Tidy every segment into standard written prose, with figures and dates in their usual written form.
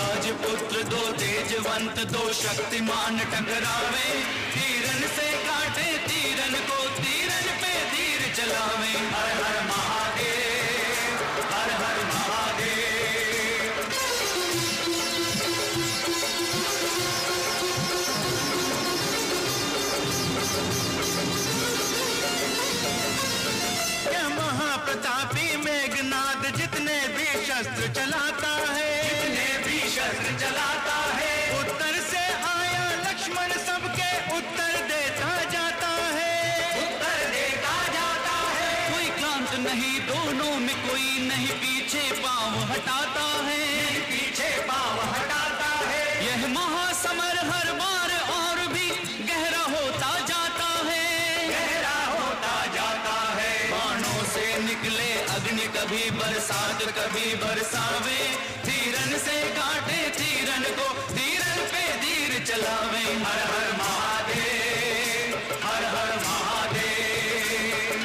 राजपुत्र दो तेजवंत दो शक्तिमान टकरावे, तीरन से काटे तीरन को तीरन पे तीर चलावे। हर हर महादेव, हर हर महादेव। क्या महाप्रतापी मेघनाद जितने भी शस्त्र चलाता है, जितने भी शस्त्र चलाता है, उत्तर से आया लक्ष्मण सबके उत्तर देता जाता है, उत्तर देता जाता है। कोई क्लांत नहीं दोनों में, कोई नहीं पीछे पांव हटाता है, पीछे पांव हटाता है। यह महासमर हर बार और भी गहरा होता जाता है, गहरा होता जाता है। बाणों से निकले अग्नि कभी बरसात कभी बरसावे, तीरन से काटे तीरन को तीरन पे तीर चलावे। हर हर महादेव, हर हर महादेव।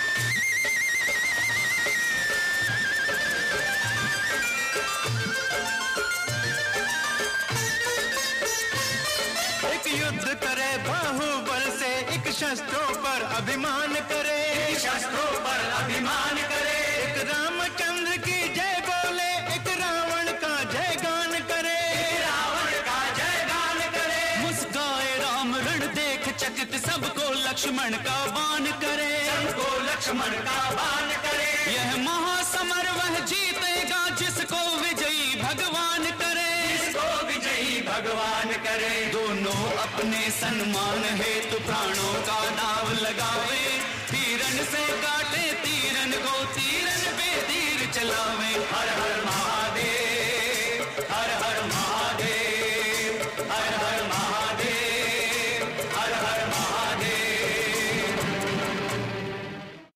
एक युद्ध करे बाहुबल से, एक शस्त्रों पर अभिमान करे, शस्त्रों पर अभिमान करे। एक रामचंद्र की जय बोले, एक रावण का जय गान करे, रावण का जय गान करे। मुस्काए राम रण देख चकित सबको लक्ष्मण का बाण करे, सबको लक्ष्मण का बाण करे। यह महासमर वह जीतेगा जिसको विजयी भगवान करे, जिसको विजयी भगवान करे। दोनों अपने सन्मान हेतु प्राणों का दाव लगावे, तीरन से काटे तीरन को तीरन पे तीर चलावे। हर हर महादेव, हर हर महादेव, हर हर महादेव।